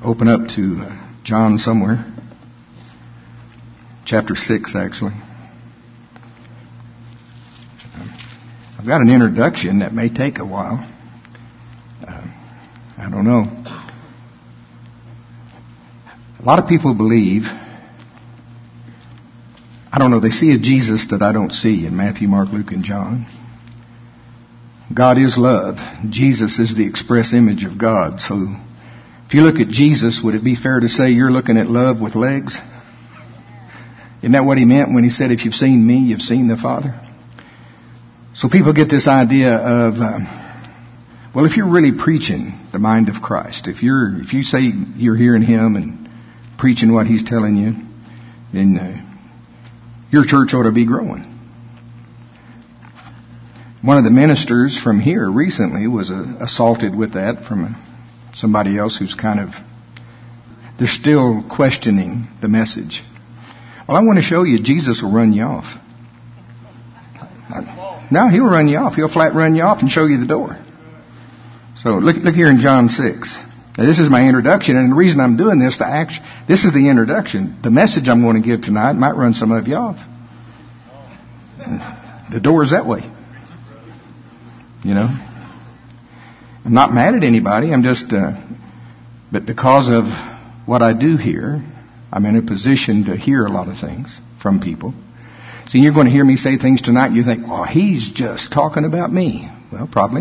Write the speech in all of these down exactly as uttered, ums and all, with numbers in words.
open up to uh, John somewhere. Chapter six, actually. I've got an introduction that may take a while. Uh, I don't know. A lot of people believe, I don't know, they see a Jesus that I don't see in Matthew, Mark, Luke, and John. God is love. Jesus is the express image of God. So if you look at Jesus, would it be fair to say you're looking at love with legs? Isn't that what he meant when he said, if you've seen me, you've seen the Father? So people get this idea of, uh, well, if you're really preaching the mind of Christ, if you're, if you say you're hearing him and preaching what he's telling you, then uh, your church ought to be growing. One of the ministers from here recently was uh, assaulted with that from a, somebody else who's kind of, they're still questioning the message. Well, I want to show you Jesus will run you off. No, he'll run you off. He'll flat run you off and show you the door. So look, look here in John six. Now, this is my introduction, and the reason I'm doing this, the action, this is the introduction. The message I'm going to give tonight might run some of you off. The door's that way. You know, I'm not mad at anybody. I'm just, uh, but because of what I do here, I'm in a position to hear a lot of things from people. See, you're going to hear me say things tonight, you think, oh, he's just talking about me. Well, probably.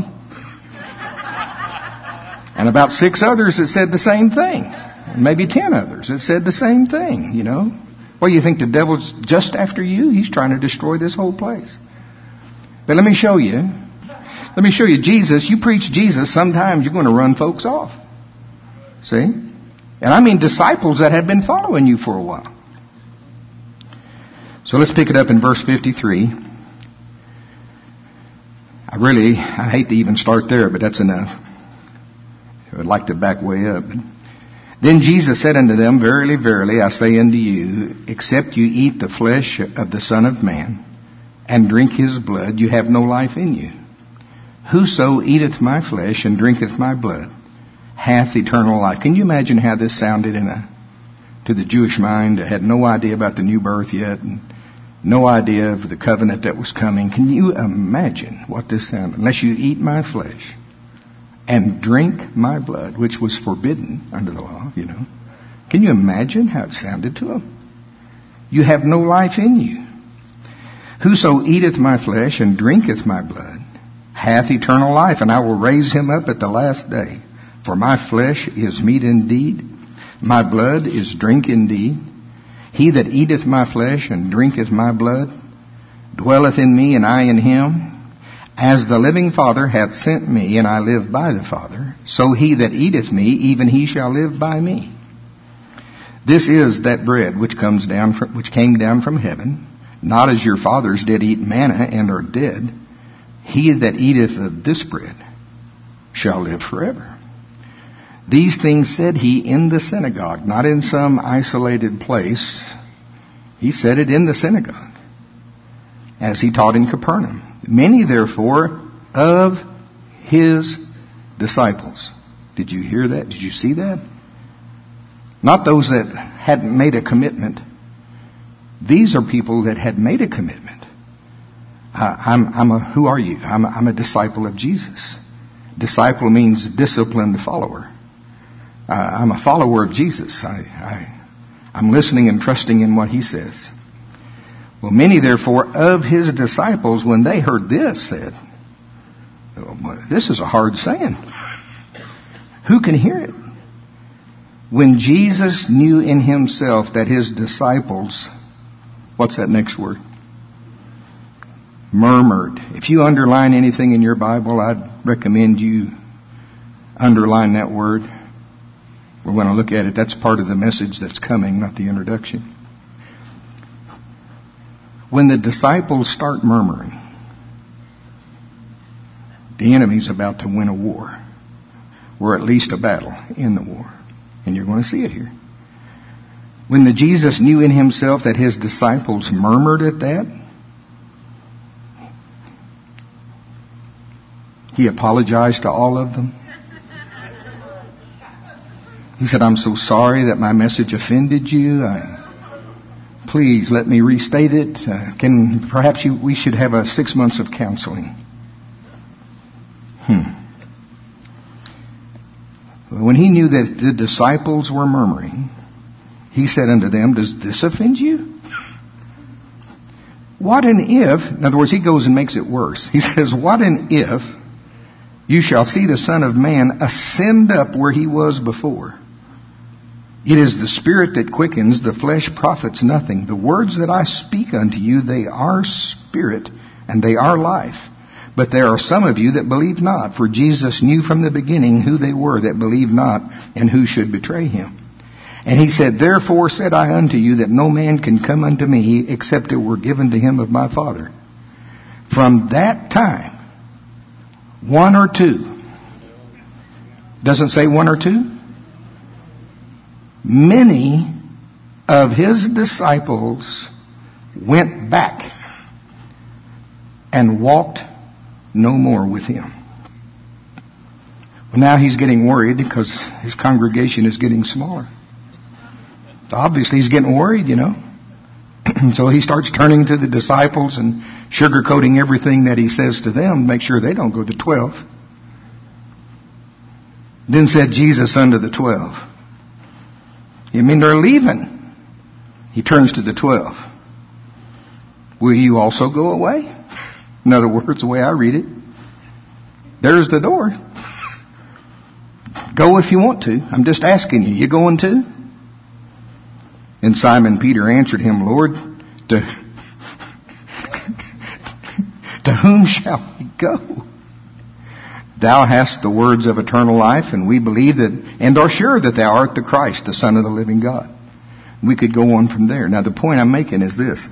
And about six others that said the same thing. And maybe ten others that said the same thing, you know. Well, you think the devil's just after you? He's trying to destroy this whole place. But let me show you. Let me show you Jesus. You preach Jesus, sometimes you're going to run folks off. See? And I mean disciples that have been following you for a while. So let's pick it up in verse fifty-three. I really, I hate to even start there, but that's enough. I would like to back way up. Then Jesus said unto them, Verily, verily, I say unto you, except you eat the flesh of the Son of Man, and drink his blood, you have no life in you. Whoso eateth my flesh and drinketh my blood hath eternal life. Can you imagine how this sounded in a to the Jewish mind that had no idea about the new birth yet and no idea of the covenant that was coming? Can you imagine what this sounded? Unless you eat my flesh and drink my blood, which was forbidden under the law, you know. Can you imagine how it sounded to them? You have no life in you. Whoso eateth my flesh and drinketh my blood hath eternal life, and I will raise him up at the last day. For my flesh is meat indeed, my blood is drink indeed. He that eateth my flesh and drinketh my blood dwelleth in me, and I in him. As the living Father hath sent me, and I live by the Father, so he that eateth me, even he shall live by me. This is that bread which comes down from, which came down from heaven, not as your fathers did eat manna and are dead. He that eateth of this bread shall live forever. These things said he in the synagogue, not in some isolated place. He said it in the synagogue, as he taught in Capernaum. Many, therefore, of his disciples. Did you hear that? Did you see that? Not those that hadn't made a commitment. These are people that had made a commitment. Uh, I'm, I'm a, who are you? I'm a, I'm a disciple of Jesus. Disciple means disciplined follower. Uh, I'm a follower of Jesus. I, I, I'm listening and trusting in what he says. Well, many, therefore, of his disciples, when they heard this, said, oh, this is a hard saying. Who can hear it? When Jesus knew in himself that his disciples, what's that next word? Murmured. If you underline anything in your Bible, I'd recommend you underline that word. We're going to look at it. That's part of the message that's coming, not the introduction. When the disciples start murmuring, the enemy's about to win a war, or at least a battle in the war. And you're going to see it here. When the Jesus knew in himself that his disciples murmured at that, he apologized to all of them. He said, I'm so sorry that my message offended you. I, please let me restate it. Uh, can perhaps you, we should have a six months of counseling. Hmm. When he knew that the disciples were murmuring, he said unto them, does this offend you? What an if, in other words, he goes and makes it worse. He says, what an if you shall see the Son of Man ascend up where he was before. It is the Spirit that quickens, the flesh profits nothing. The words that I speak unto you, they are spirit, and they are life. But there are some of you that believe not, for Jesus knew from the beginning who they were that believed not, and who should betray him. And he said, therefore said I unto you, that no man can come unto me, except it were given to him of my Father. From that time, one or two, doesn't say one or two, many of his disciples went back and walked no more with him. Well, now he's getting worried because his congregation is getting smaller. So obviously he's getting worried, you know. So he starts turning to the disciples and sugarcoating everything that he says to them to make sure they don't go to twelve. Then said Jesus unto the twelve, you mean they're leaving? He turns to the twelve. Will you also go away? In other words, the way I read it, there's the door. Go if you want to. I'm just asking you. You going too? And Simon Peter answered him, Lord, to, to whom shall we go? Thou hast the words of eternal life, and we believe that, and are sure that thou art the Christ, the Son of the living God. We could go on from there. Now the point I'm making is this.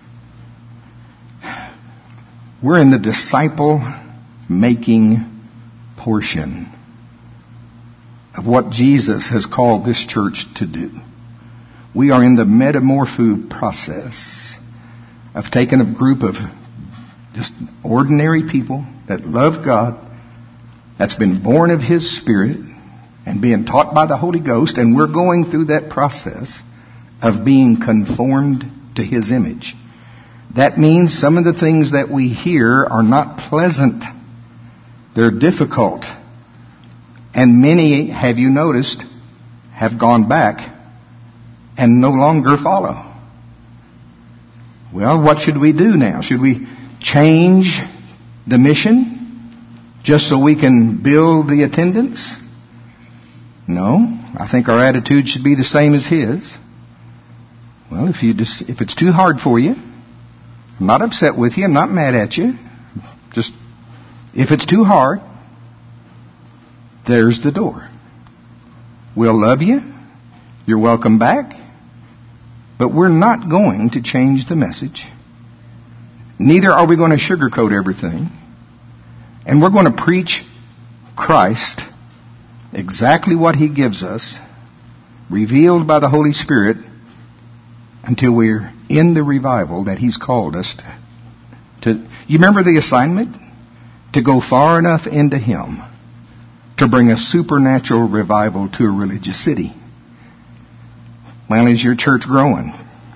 We're in the disciple-making portion of what Jesus has called this church to do. We are in the metamorpho process of taking a group of just ordinary people that love God, that's been born of His Spirit and being taught by the Holy Ghost, and we're going through that process of being conformed to His image. That means some of the things that we hear are not pleasant. They're difficult. And many, have you noticed, have gone back and no longer follow. Well, what should we do now? Should we change the mission just so we can build the attendance? No. I think our attitude should be the same as his. Well, if you just, if it's too hard for you, I'm not upset with you. I'm not mad at you. Just, if it's too hard, there's the door. We'll love you. You're welcome back. But we're not going to change the message. Neither are we going to sugarcoat everything. And we're going to preach Christ, exactly what He gives us, revealed by the Holy Spirit, until we're in the revival that He's called us to. to you remember the assignment? To go far enough into Him to bring a supernatural revival to a religious city. Well, is your church growing?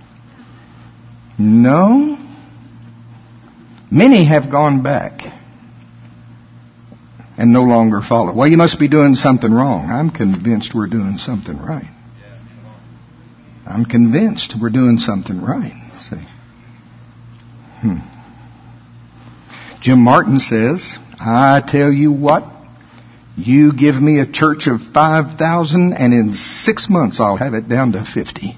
No. Many have gone back and no longer follow. Well, you must be doing something wrong. I'm convinced we're doing something right. I'm convinced we're doing something right. See? Hmm. Jim Martin says, I tell you what, you give me a church of five thousand and in six months I'll have it down to fifty.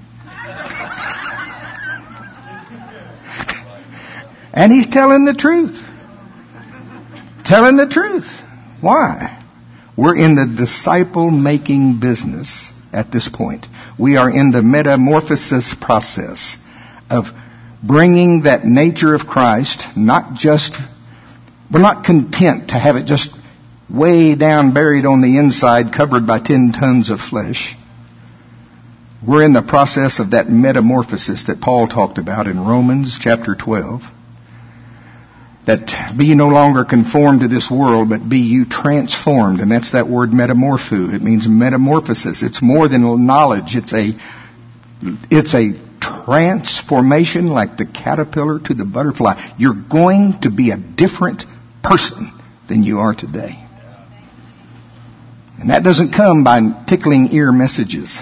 And he's telling the truth. Telling the truth. Why? We're in the disciple-making business at this point. We are in the metamorphosis process of bringing that nature of Christ, not just, we're not content to have it just way down buried on the inside, covered by ten tons of flesh. We're in the process of that metamorphosis that Paul talked about in Romans chapter twelve. that be no longer conformed to this world, but be you transformed. And that's that word metamorpho. It means metamorphosis. It's more than knowledge. It's a, it's a transformation like the caterpillar to the butterfly. You're going to be a different person than you are today. And that doesn't come by tickling ear messages.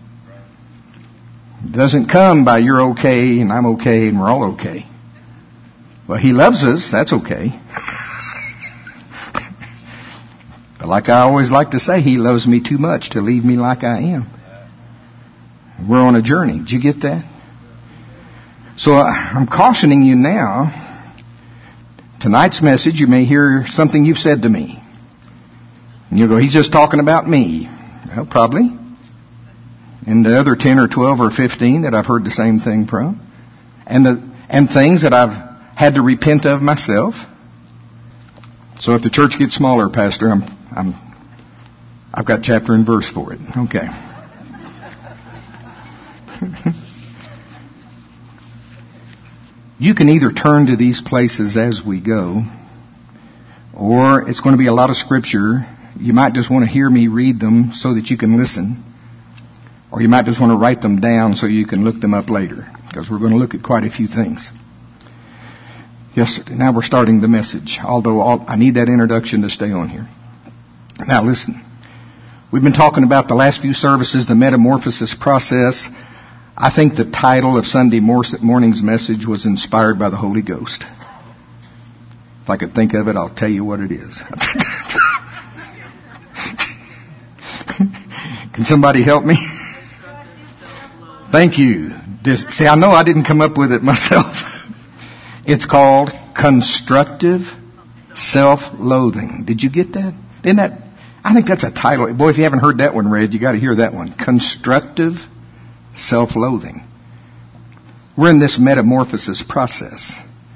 It doesn't come by you're okay and I'm okay and we're all okay. Well, He loves us. That's okay. But like I always like to say, He loves me too much to leave me like I am. We're on a journey. Did you get that? So I'm cautioning you now. Tonight's message, you may hear something you've said to me. And you'll go, he's just talking about me. Well, probably. And the other ten or twelve or fifteen that I've heard the same thing from. And the and things that I've had to repent of myself. So if the church gets smaller, Pastor, I'm I'm I've got chapter and verse for it. Okay. You can either turn to these places as we go, or it's going to be a lot of scripture. You might just want to hear me read them so that you can listen. Or you might just want to write them down so you can look them up later. Because we're going to look at quite a few things. Yes, now we're starting the message. Although all, I need that introduction to stay on here. Now listen. We've been talking about the last few services, the metamorphosis process. I think the title of Sunday morning's message was inspired by the Holy Ghost. If I could think of it, I'll tell you what it is. Can somebody help me? Thank you. See, I know I didn't come up with it myself. It's called constructive self-loathing. Did you get that? Isn't that? I think that's a title. Boy, if you haven't heard that one read, you got to hear that one. Constructive self-loathing. We're in this metamorphosis process.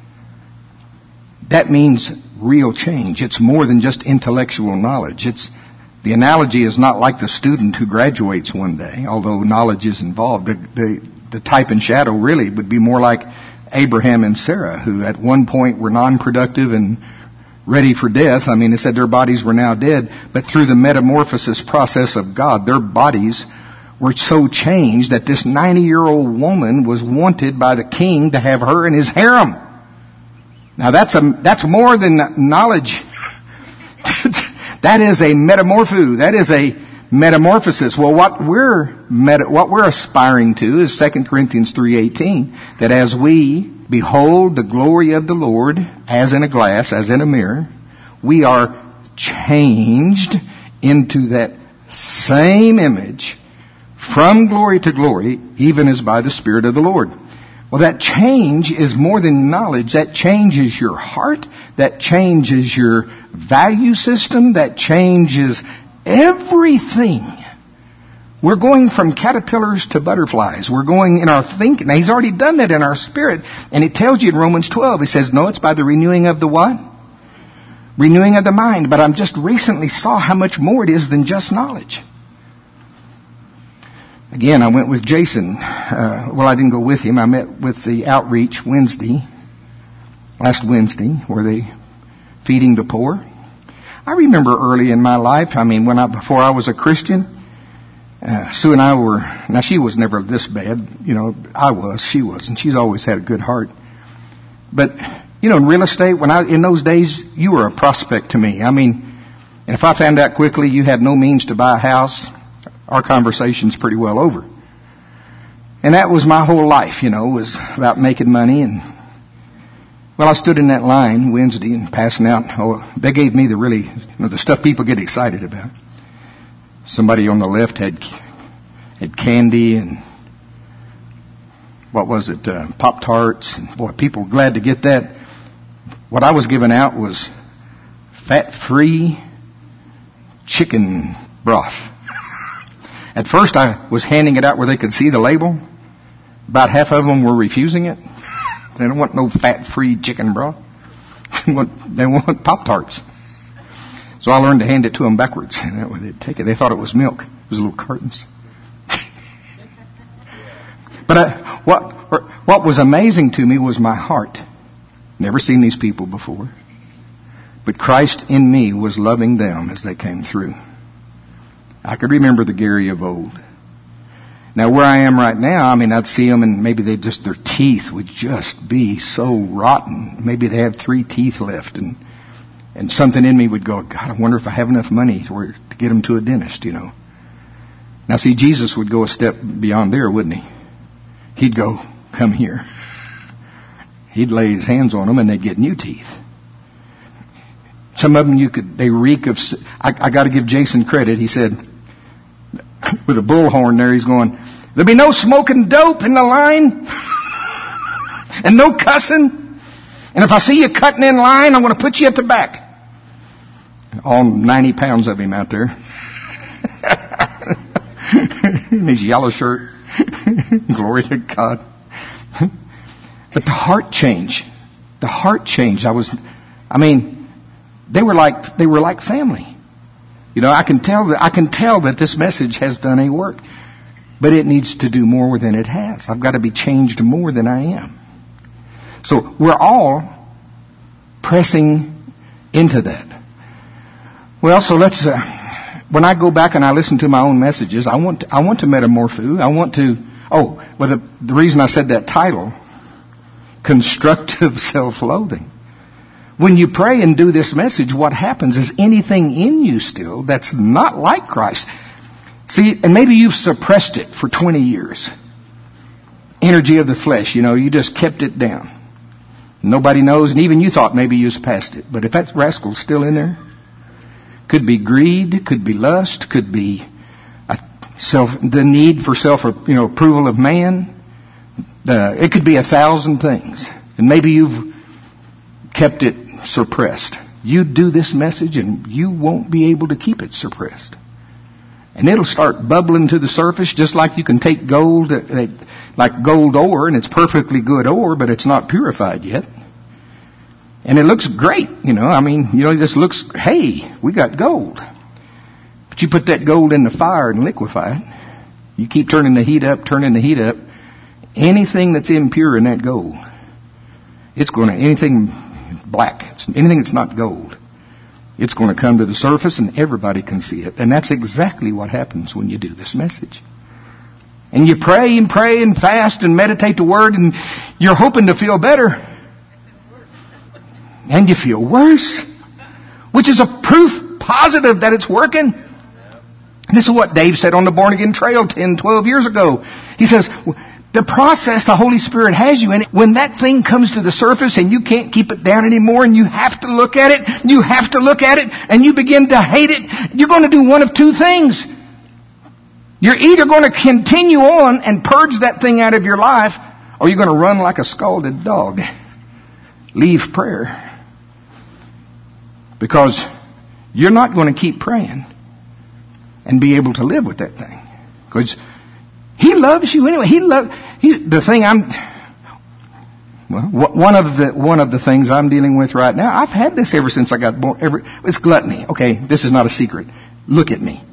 That means real change. It's more than just intellectual knowledge. It's the analogy is not like the student who graduates one day, although knowledge is involved. The, the, the type and shadow really would be more like Abraham and Sarah, who at one point were non-productive and ready for death. I mean, it said their bodies were now dead, but through the metamorphosis process of God, their bodies were so changed that this ninety-year-old woman was wanted by the king to have her in his harem. Now that's a that's more than knowledge. That is a metamorpho. That is a metamorphosis. Well, what we're meta, what we're aspiring to is Second Corinthians three eighteen, that as we behold the glory of the Lord as in a glass, as in a mirror, we are changed into that same image from glory to glory, even as by the Spirit of the Lord. Well, that change is more than knowledge. That changes your heart. That changes your value system. That changes everything. We're going from caterpillars to butterflies. We're going in our thinking. Now, He's already done that in our spirit. And it tells you in Romans twelve, He says, no, it's by the renewing of the what? Renewing of the mind. But I just recently saw how much more it is than just knowledge. Again, I went with Jason. Uh, well, I didn't go with him. I met with the outreach Wednesday, last Wednesday, where they feeding the poor. I remember early in my life, I mean, when I, before I was a Christian, uh, Sue and I were, now she was never this bad, you know, I was, she was, and she's always had a good heart. But, you know, in real estate, when I, in those days, you were a prospect to me. I mean, and if I found out quickly you had no means to buy a house, our conversation's pretty well over. And that was my whole life, you know, was about making money. And, well, I stood in that line Wednesday and passing out. Oh, they gave me the really, you know, the stuff people get excited about. Somebody on the left had had candy and, what was it, uh, Pop-Tarts. And, boy, people were glad to get that. What I was giving out was fat-free chicken broth. At first, I was handing it out where they could see the label. About half of them were refusing it. They don't want no fat-free chicken broth. They want, they want Pop-Tarts. So I learned to hand it to them backwards. And that way they'd take it. They thought it was milk. It was little cartons. But I, what what was amazing to me was my heart. Never seen these people before. But Christ in me was loving them as they came through. I could remember the Gary of old. Now where I am right now, I mean, I'd see them and maybe they just, their teeth would just be so rotten. Maybe they have three teeth left, and and something in me would go, God, I wonder if I have enough money to, to get them to a dentist, you know. Now see, Jesus would go a step beyond there, wouldn't he? He'd go, come here. He'd lay his hands on them and they'd get new teeth. Some of them you could, they reek of, I, I got to give Jason credit. He said, with a bullhorn there, he's going, there'll be no smoking dope in the line and no cussing. And if I see you cutting in line, I'm going to put you at the back. All ninety pounds of him out there. In his yellow shirt. Glory to God. But the heart change. The heart change. I was, I mean, they were like, they were like family. You know, I can tell that, I can tell that this message has done a work. But it needs to do more than it has. I've got to be changed more than I am. So we're all pressing into that. Well, so let's, uh, when I go back and I listen to my own messages, I want to, I want to metamorpho. I want to, oh, well, the, the reason I said that title, constructive self-loathing. When you pray and do this message, what happens is anything in you still that's not like Christ. See, and maybe you've suppressed it for twenty years. Energy of the flesh, you know, you just kept it down. Nobody knows, and even you thought maybe you was past it. But if that rascal's still in there, could be greed, could be lust, could be a self, the need for self, you know, approval of man. Uh, it could be a thousand things. And maybe you've kept it suppressed. You do this message and you won't be able to keep it suppressed. And it'll start bubbling to the surface, just like you can take gold, like gold ore, and it's perfectly good ore, but it's not purified yet. And it looks great, you know, I mean, you know, it just looks, hey, we got gold. But you put that gold in the fire and liquefy it. You keep turning the heat up, turning the heat up. Anything that's impure in that gold, it's going to, anything black, anything that's not gold, it's going to come to the surface and everybody can see it. And that's exactly what happens when you do this message. And you pray and pray and fast and meditate the Word, and you're hoping to feel better. And you feel worse. Which is a proof positive that it's working. And this is what Dave said on the Born Again Trail ten, twelve years ago. He says, the process the Holy Spirit has you in, when that thing comes to the surface and you can't keep it down anymore and you have to look at it, you have to look at it and you begin to hate it, you're going to do one of two things. You're either going to continue on and purge that thing out of your life, or you're going to run like a scalded dog. Leave prayer. Because you're not going to keep praying and be able to live with that thing. Because He loves you anyway. He love he, the thing I'm. Well, one of the one of the things I'm dealing with right now. I've had this ever since I got born. Every, it's gluttony. Okay, this is not a secret. Look at me.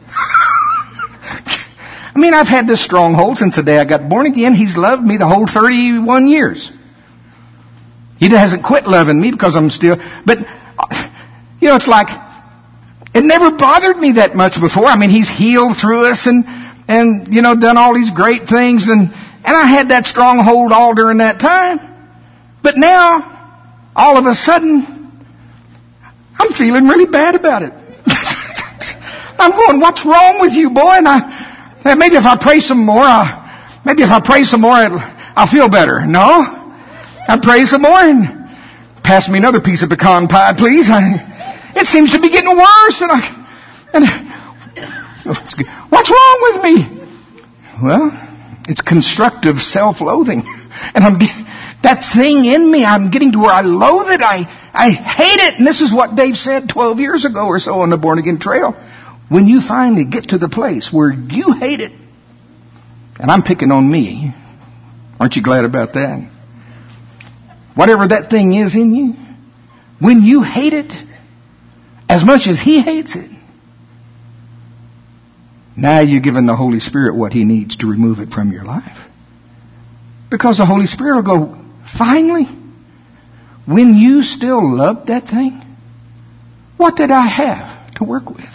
I mean, I've had this stronghold since the day I got born again. He's loved me the whole thirty-one years. He hasn't quit loving me because I'm still. But you know, it's like it never bothered me that much before. I mean, He's healed through us and. And, you know, done all these great things. And, and I had that stronghold all during that time. But now, all of a sudden, I'm feeling really bad about it. I'm going, what's wrong with you, boy? And I, maybe if I pray some more, I'll, maybe if I pray some more, I'll, I'll feel better. No. I pray some more and pass me another piece of pecan pie, please. I, it seems to be getting worse. And I, and what's wrong with me? Well, it's constructive self-loathing. And I'm that thing in me, I'm getting to where I loathe it. I, I hate it. And this is what Dave said twelve years ago or so on the Born Again Trail. When you finally get to the place where you hate it, and I'm picking on me, aren't you glad about that? Whatever that thing is in you, when you hate it as much as He hates it, now you're giving the Holy Spirit what He needs to remove it from your life. Because the Holy Spirit will go, finally, when you still loved that thing, what did I have to work with?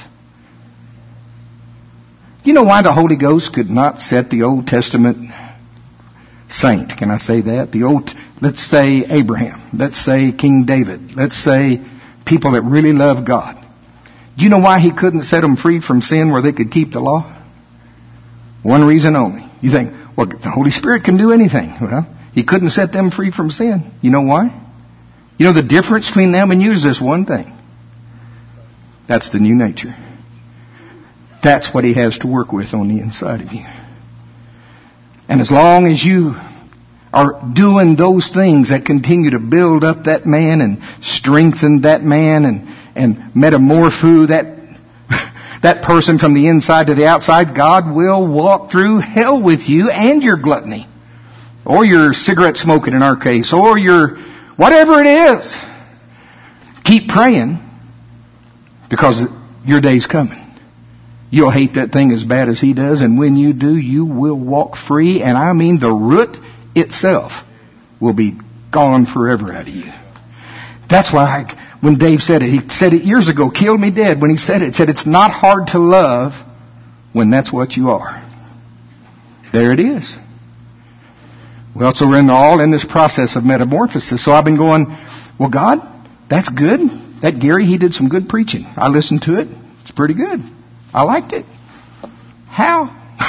You know why the Holy Ghost could not set the Old Testament saint? Can I say that? The old, let's say Abraham. Let's say King David. Let's say people that really love God. Do you know why he couldn't set them free from sin where they could keep the law? One reason only. You think, well, the Holy Spirit can do anything. Well, he couldn't set them free from sin. You know why? You know the difference between them and you is this one thing. That's the new nature. That's what he has to work with on the inside of you. And as long as you are doing those things that continue to build up that man and strengthen that man and, and metamorpho that, that person from the inside to the outside, God will walk through hell with you and your gluttony. Or your cigarette smoking in our case. Or your whatever it is. Keep praying because your day's coming. You'll hate that thing as bad as he does, and when you do, you will walk free, and I mean the root itself will be gone forever out of you. That's why I, when Dave said it, he said it years ago, killed me dead when he said it. He said it's not hard to love when that's what you are. There it is. Well, so we're in all in this process of metamorphosis. So I've been going, well, God, that's good. That Gary, he did some good preaching. I listened to it. It's pretty good. I liked it. How?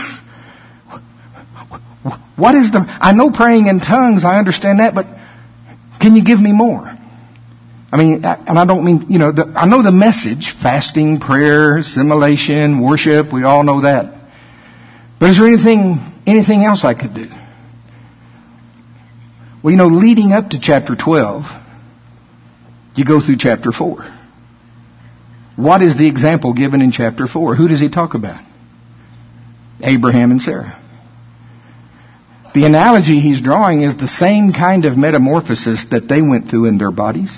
What is the... I know praying in tongues, I understand that, but can you give me more? I mean, and I don't mean, you know, the, I know the message, fasting, prayer, assimilation, worship, we all know that. But is there anything, anything else I could do? Well, you know, leading up to chapter twelve, you go through chapter four. What is the example given in chapter four? Who does he talk about? Abraham and Sarah. The analogy he's drawing is the same kind of metamorphosis that they went through in their bodies.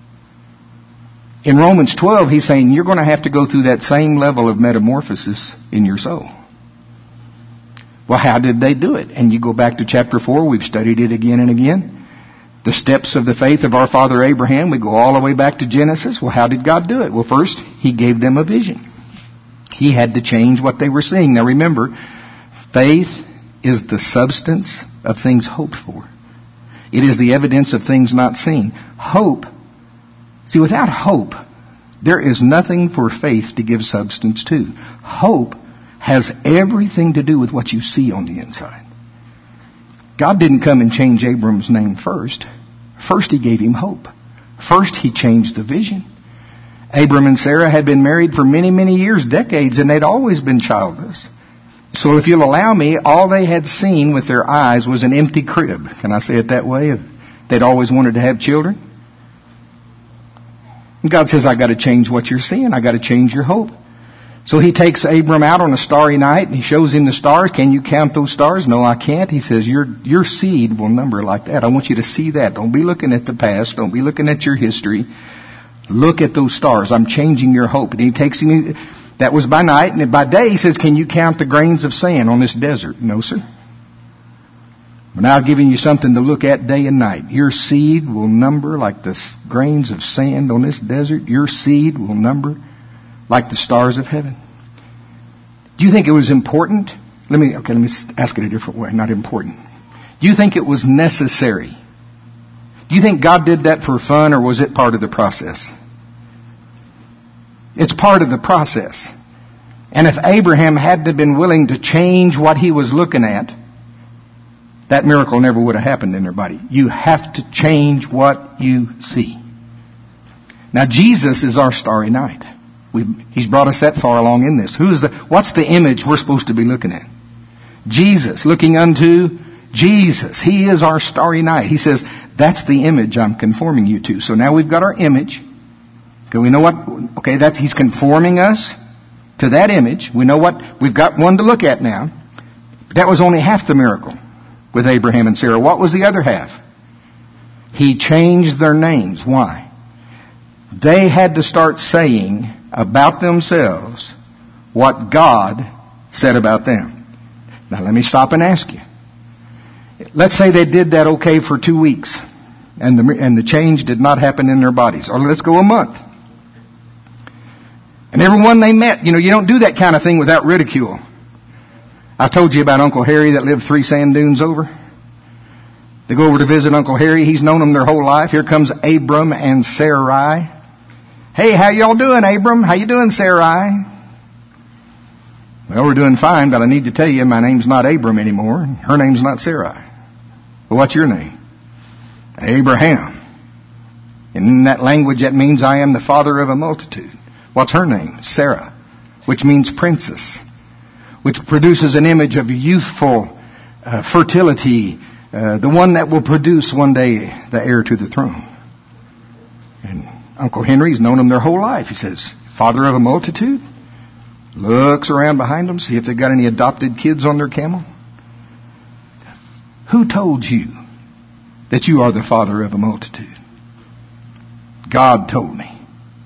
In Romans twelve, he's saying you're going to have to go through that same level of metamorphosis in your soul. Well, how did they do it? And you go back to chapter four, we've studied it again and again. The steps of the faith of our father Abraham, we go all the way back to Genesis. Well, how did God do it? Well, first, he gave them a vision. He had to change what they were seeing. Now remember, faith is the substance of things hoped for. It is the evidence of things not seen. Hope, see, without hope, there is nothing for faith to give substance to. Hope has everything to do with what you see on the inside. God didn't come and change Abram's name first. First, he gave him hope. First, he changed the vision. Abram and Sarah had been married for many, many years, decades, and they'd always been childless. So if you'll allow me, all they had seen with their eyes was an empty crib. Can I say it that way? They'd always wanted to have children. And God says, I got to change what you're seeing. I got to change your hope. So he takes Abram out on a starry night and he shows him the stars. Can you count those stars? No, I can't. He says, your, your seed will number like that. I want you to see that. Don't be looking at the past. Don't be looking at your history. Look at those stars. I'm changing your hope. And he takes him, that was by night. And by day he says, can you count the grains of sand on this desert? No, sir. But now I'm giving you something to look at day and night. Your seed will number like the grains of sand on this desert. Your seed will number like the stars of heaven. Do you think it was important? Let me, okay, let me ask it a different way. Not important. Do you think it was necessary? Do you think God did that for fun, or was it part of the process? It's part of the process. And if Abraham hadn't have been willing to change what he was looking at, that miracle never would have happened in their body. You have to change what you see. Now, Jesus is our starry night. We've, he's brought us that far along in this. Who's the? What's the image we're supposed to be looking at? Jesus, looking unto Jesus. He is our starry night. He says, that's the image I'm conforming you to. So now we've got our image. Okay, we know what, okay, that's, he's conforming us to that image. We know what, we've got one to look at now. But that was only half the miracle with Abraham and Sarah. What was the other half? He changed their names. Why? They had to start saying about themselves what God said about them. Now let me stop and ask you. Let's say they did that okay for two weeks. And the, and the change did not happen in their bodies. Or let's go a month. And everyone they met, you know, you don't do that kind of thing without ridicule. I told you about Uncle Harry that lived three sand dunes over. They go over to visit Uncle Harry. He's known them their whole life. Here comes Abram and Sarai. Hey, how y'all doing, Abram? How you doing, Sarai? Well, we're doing fine, but I need to tell you my name's not Abram anymore. Her name's not Sarai. Well, what's your name? Abraham. And in that language, that means I am the father of a multitude. What's her name? Sarah, which means princess, which produces an image of youthful uh, fertility, uh, the one that will produce one day the heir to the throne. And Uncle Henry's known them their whole life. He says, father of a multitude. Looks around behind them, see if they've got any adopted kids on their camel. Who told you that you are the father of a multitude? God told me.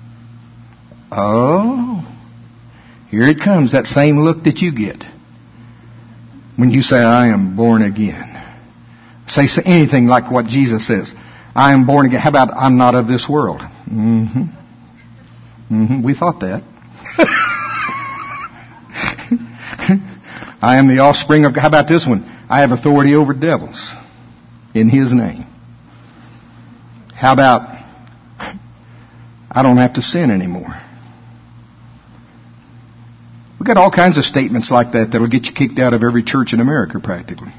Oh, here it comes, that same look that you get when you say, I am born again. Say anything like what Jesus says. I am born again. How about, I'm not of this world? Mm-hmm. Mm-hmm. We thought that. I am the offspring of, how about this one? I have authority over devils in His name. How about, I don't have to sin anymore? We've got all kinds of statements like that that'll get you kicked out of every church in America practically.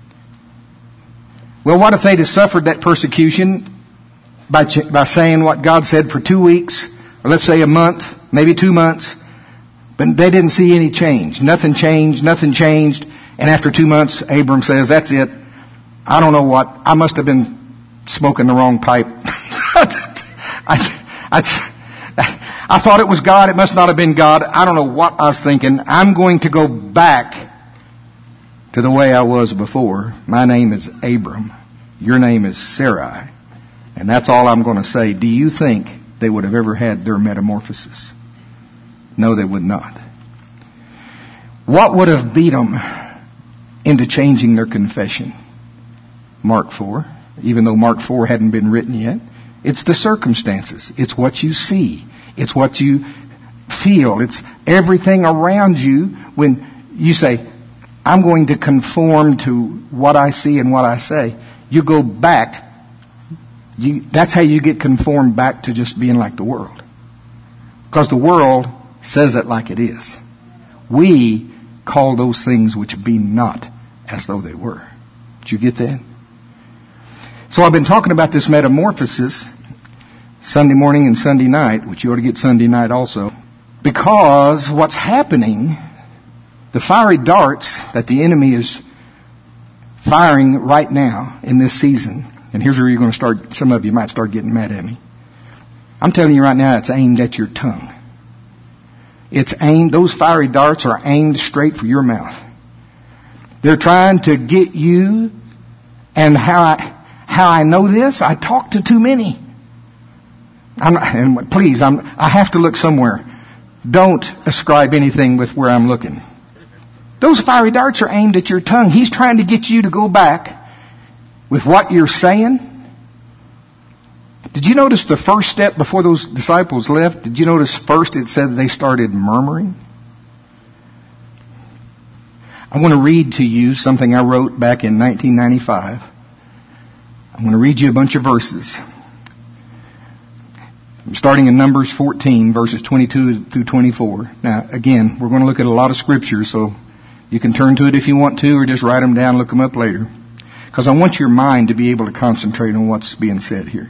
Well, what if they'd have suffered that persecution by, ch- by saying what God said for two weeks, or let's say a month, maybe two months, but they didn't see any change. Nothing changed, nothing changed. And after two months, Abram says, that's it. I don't know what. I must have been smoking the wrong pipe. I, I, I thought it was God. It must not have been God. I don't know what I was thinking. I'm going to go back to the way I was before. My name is Abram. Your name is Sarai. And that's all I'm going to say. Do you think they would have ever had their metamorphosis? No, they would not. What would have beat them into changing their confession? Mark four. Even though Mark four hadn't been written yet. It's the circumstances. It's what you see. It's what you feel. It's everything around you when you say, I'm going to conform to what I see and what I say. You go back. You, that's how you get conformed back to just being like the world. Because the world says it like it is. We call those things which be not as though they were. Did you get that? So I've been talking about this metamorphosis Sunday morning and Sunday night, which you ought to get Sunday night also. Because what's happening, the fiery darts that the enemy is firing right now in this season, and here's where you're going to start, some of you might start getting mad at me. I'm telling you right now, it's aimed at your tongue. It's aimed, those fiery darts are aimed straight for your mouth. They're trying to get you, and how I, how I know this, I talk to too many. I'm not, and please, I'm, I have to look somewhere. Don't ascribe anything with where I'm looking. Those fiery darts are aimed at your tongue. He's trying to get you to go back with what you're saying. Did you notice the first step before those disciples left? Did you notice first it said they started murmuring? I want to read to you something I wrote back in nineteen ninety-five. I'm going to read you a bunch of verses. I'm starting in Numbers fourteen, verses twenty-two through twenty-four. Now, again, we're going to look at a lot of scriptures, so you can turn to it if you want to, or just write them down and look them up later. Because I want your mind to be able to concentrate on what's being said here.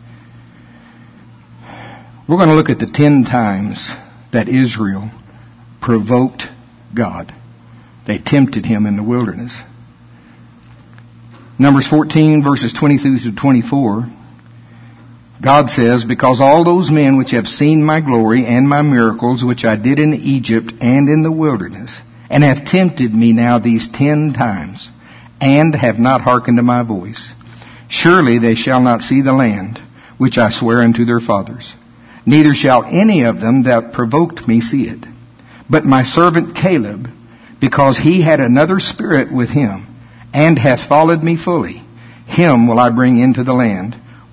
We're going to look at the ten times that Israel provoked God. They tempted Him in the wilderness. Numbers fourteen, verses twenty-two through twenty-four. God says, because all those men which have seen my glory and my miracles which I did in Egypt and in the wilderness, and have tempted me now these ten times, and have not hearkened to my voice, surely they shall not see the land which I swear unto their fathers. Neither shall any of them that provoked me see it. But my servant Caleb, because he had another spirit with him, and hath followed me fully, him will I bring into the land,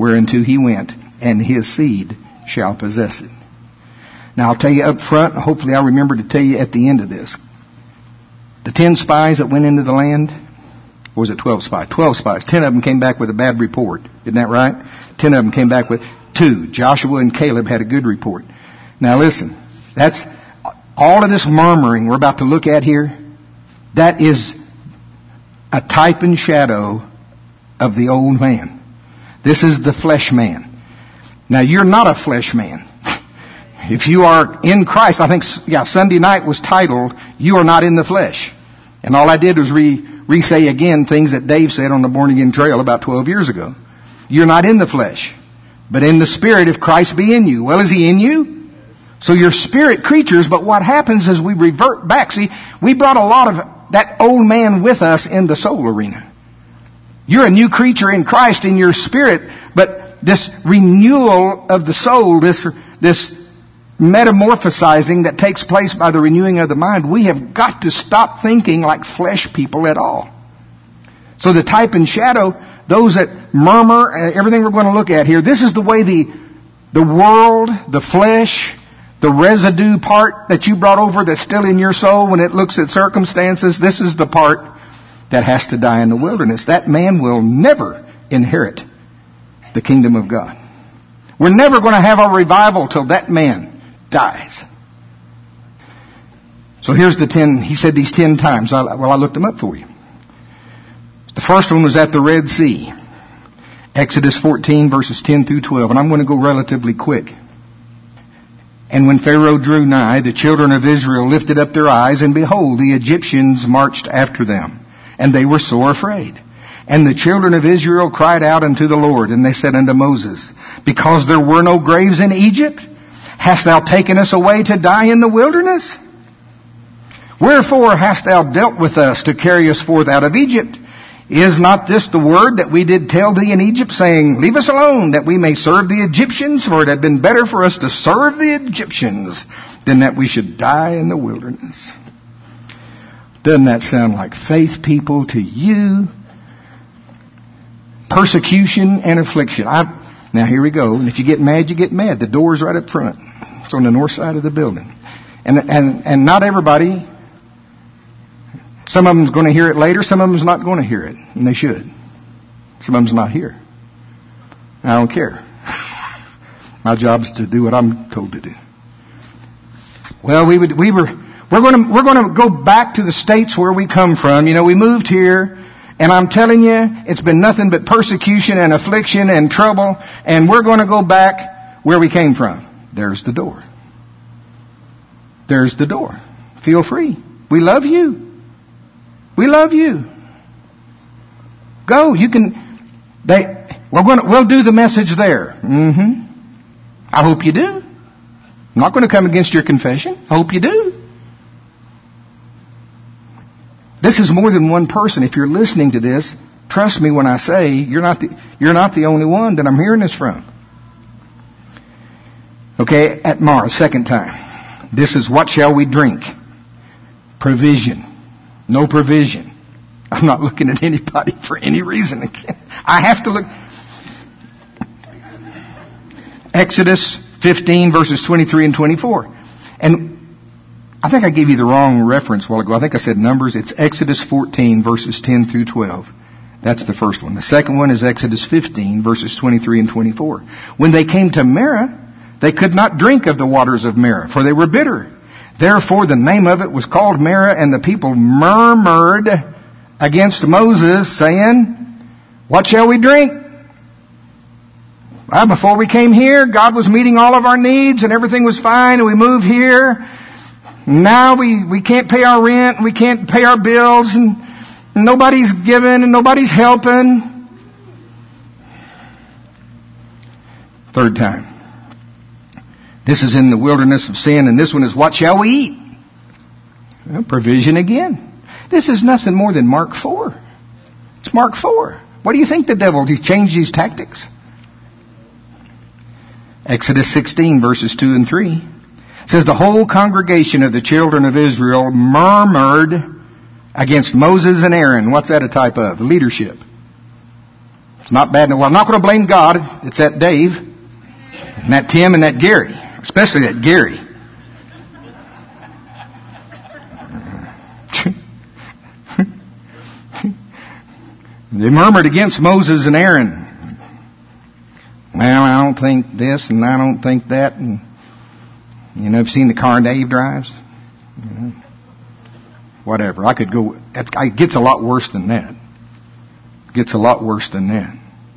whereunto he went, and his seed shall possess it. Now I'll tell you up front, hopefully I'll remember to tell you at the end of this. The ten spies that went into the land, or was it twelve spies? Twelve spies. Ten of them came back with a bad report. Isn't that right? Ten of them came back with two. Joshua and Caleb had a good report. Now listen, that's all of this murmuring we're about to look at here. That is a type and shadow of the old man. This is the flesh man. Now you're not a flesh man. If you are in Christ, I think, yeah, Sunday night was titled, You Are Not in the Flesh. And all I did was re, re-say again things that Dave said on the Born Again Trail about twelve years ago. You're not in the flesh, but in the Spirit if Christ be in you. Well, is He in you? So you're spirit creatures, but what happens is we revert back. See, we brought a lot of that old man with us in the soul arena. You're a new creature in Christ in your spirit, but this renewal of the soul, this, this metamorphosizing that takes place by the renewing of the mind, we have got to stop thinking like flesh people at all. So the type and shadow, those that murmur, everything we're going to look at here, this is the way the, the world, the flesh, the residue part that you brought over that's still in your soul when it looks at circumstances, this is the part that has to die in the wilderness. That man will never inherit the kingdom of God. We're never going to have a revival till that man dies. So here's the ten, he said these ten times. I, well, I looked them up for you. The first one was at the Red Sea. Exodus fourteen, verses ten through twelve. And I'm going to go relatively quick. And when Pharaoh drew nigh, the children of Israel lifted up their eyes, and behold, the Egyptians marched after them. And they were sore afraid. And the children of Israel cried out unto the Lord, and they said unto Moses, Because there were no graves in Egypt, hast thou taken us away to die in the wilderness? Wherefore hast thou dealt with us to carry us forth out of Egypt? Is not this the word that we did tell thee in Egypt, saying, Leave us alone, that we may serve the Egyptians? For it had been better for us to serve the Egyptians than that we should die in the wilderness. Doesn't that sound like faith, people, to you? Persecution and affliction. I, now here we go. And if you get mad, you get mad. The door's right up front. It's on the north side of the building. And, and, and not everybody, some of them's going to hear it later, some of them's not going to hear it. And they should. Some of them's not here. I don't care. My job's to do what I'm told to do. Well, we would, we were, we're going to, we're going to go back to the states where we come from. You know, we moved here, and I'm telling you, it's been nothing but persecution and affliction and trouble, and we're going to go back where we came from. There's the door. There's the door. Feel free. We love you. We love you. Go. You can. They. We're going to. We'll do the message there. Mm-hmm. I hope you do. I'm not going to come against your confession. I hope you do. This is more than one person. If you're listening to this, trust me when I say you're not the you're not the only one that I'm hearing this from. Okay, at Mara, second time. This is what shall we drink? Provision. No provision. I'm not looking at anybody for any reason. I have to look. Exodus fifteen, verses twenty-three and twenty-four. And I think I gave you the wrong reference a while ago. I think I said Numbers. It's Exodus fourteen, verses ten through twelve. That's the first one. The second one is Exodus fifteen, verses twenty-three and twenty-four. When they came to Marah, they could not drink of the waters of Marah, for they were bitter. Therefore the name of it was called Marah, and the people murmured against Moses, saying, What shall we drink? Well, before we came here, God was meeting all of our needs, and everything was fine, and we moved here. Now we, we can't pay our rent, and we can't pay our bills, and, and nobody's giving, and nobody's helping. Third time. This is in the wilderness of sin, and this one is, what shall we eat? Well, provision again. This is nothing more than Mark four. It's Mark four. What do you think the devil, he's changed his tactics? Exodus sixteen, verses two and three. It says, the whole congregation of the children of Israel murmured against Moses and Aaron. What's that a type of? Leadership. It's not bad. Well, I'm not going to blame God. It's that Dave, and that Tim, and that Gary. Especially that Gary. They murmured against Moses and Aaron. Well, I don't think this and I don't think that. And, you know, I've seen the car Dave drives. You know, whatever. I could go. It gets a lot worse than that. It gets a lot worse than that.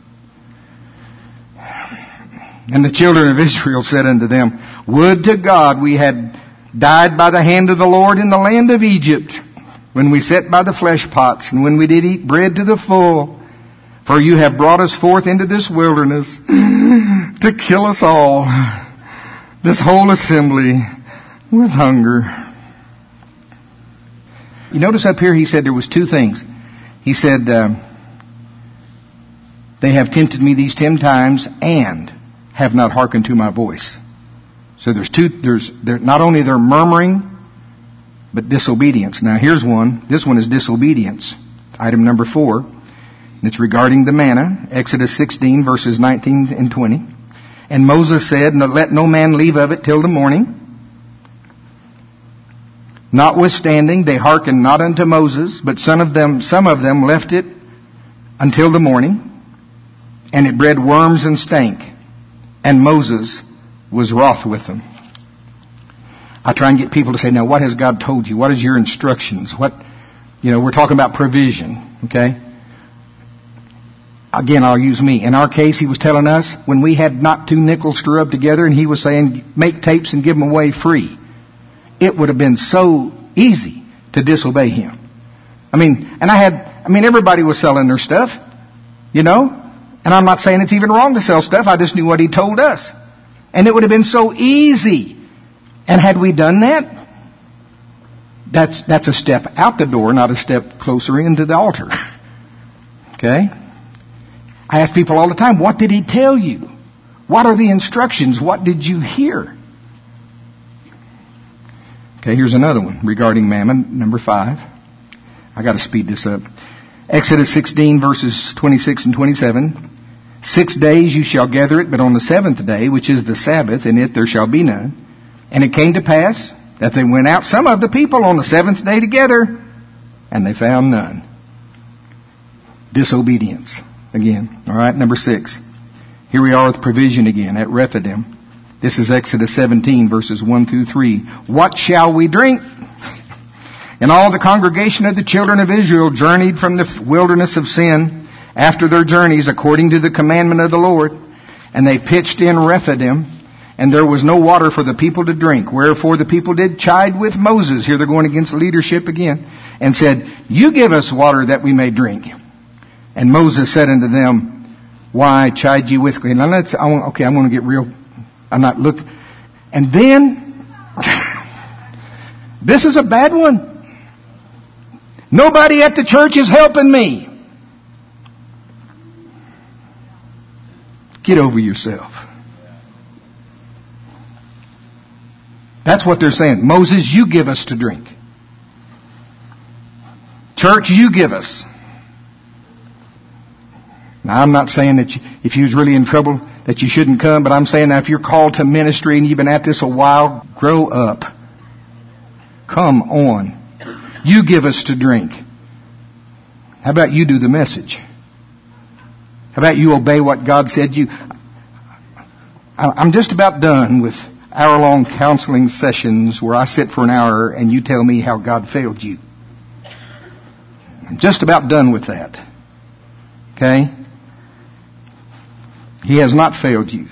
And the children of Israel said unto them, Would to God we had died by the hand of the Lord in the land of Egypt, when we sat by the flesh pots, and when we did eat bread to the full. For you have brought us forth into this wilderness to kill us all, this whole assembly, with hunger. You notice up here he said there was two things. He said, uh, they have tempted me these ten times and have not hearkened to my voice. So there's two, there's, there, not only they're murmuring, but disobedience. Now here's one. This one is disobedience. Item number four. And it's regarding the manna. Exodus sixteen verses nineteen and twenty. And Moses said, Let no man leave of it till the morning. Notwithstanding, they hearkened not unto Moses, but some of them, some of them left it until the morning. And it bred worms and stank. And Moses was wroth with them. I try and get people to say, now what has God told you? What is your instructions? What, you know, we're talking about provision, okay? Again, I'll use me. In our case, he was telling us when we had not two nickels to rub together, and he was saying, make tapes and give them away free. It would have been so easy to disobey him. I mean, and I had, I mean, everybody was selling their stuff, you know? And I'm not saying it's even wrong to sell stuff. I just knew what he told us. And it would have been so easy. And had we done that, that's that's a step out the door, not a step closer into the altar. Okay? I ask people all the time, what did he tell you? What are the instructions? What did you hear? Okay, here's another one regarding mammon, number five. I got to speed this up. Exodus sixteen, verses twenty-six and twenty-seven. Six days you shall gather it, but on the seventh day, which is the Sabbath, in it there shall be none. And it came to pass that they went out, some of the people, on the seventh day together, and they found none. Disobedience. Again. All right, number six. Here we are with provision again at Rephidim. This is Exodus seventeen, verses one through three. What shall we drink? And all the congregation of the children of Israel journeyed from the wilderness of sin after their journeys according to the commandment of the Lord. And they pitched in Rephidim. And there was no water for the people to drink. Wherefore the people did chide with Moses. Here they're going against leadership again. And said, You give us water that we may drink. And Moses said unto them, Why chide ye with me? Now let's, I want, okay, I'm going to get real. I'm not look. And then, this is a bad one. Nobody at the church is helping me. Get over yourself. That's what they're saying. Moses, you give us to drink. Church, you give us. Now, I'm not saying that you, if you was really in trouble that you shouldn't come, but I'm saying that if you're called to ministry and you've been at this a while, grow up. Come on. You give us to drink. How about you do the message? How about you obey what God said? You, I'm just about done with hour-long counseling sessions where I sit for an hour and you tell me how God failed you. I'm just about done with that. Okay? He has not failed you.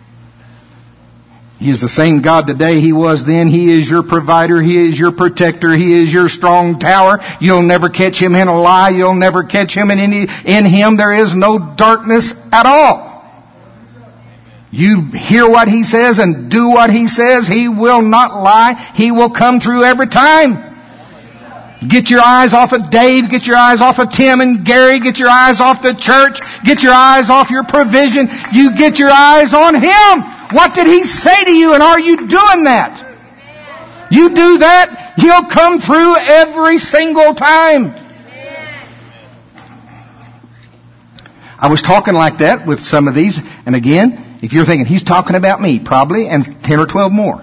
He is the same God today He was then. He is your provider. He is your protector. He is your strong tower. You'll never catch Him in a lie. You'll never catch Him in any, in Him there is no darkness at all. You hear what He says and do what He says. He will not lie. He will come through every time. Get your eyes off of Dave. Get your eyes off of Tim and Gary. Get your eyes off the church. Get your eyes off your provision. You get your eyes on Him. What did He say to you, and are you doing that? You do that, He'll come through every single time. I was talking like that with some of these, and again, if you're thinking, he's talking about me, probably, and ten or twelve more.